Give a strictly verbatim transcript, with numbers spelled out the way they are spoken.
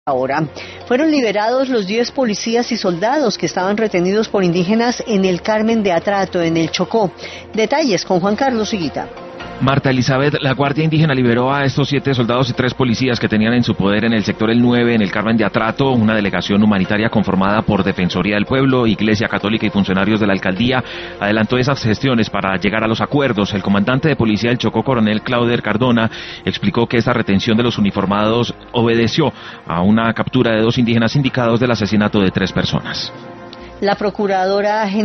Ahora, fueron liberados los diez policías y soldados que estaban retenidos por indígenas en el Carmen de Atrato, en el Chocó. Detalles con Juan Carlos Higuita. Marta Elizabeth, la Guardia Indígena liberó a estos siete soldados y tres policías que tenían en su poder en el sector El nueve, en el Carmen de Atrato. Una delegación humanitaria conformada por Defensoría del Pueblo, Iglesia Católica y funcionarios de la alcaldía adelantó esas gestiones para llegar a los acuerdos. El comandante de policía del Chocó, coronel Clauder Cardona, explicó que esta retención de los uniformados obedeció a una captura de dos indígenas indicados del asesinato de tres personas. La procuradora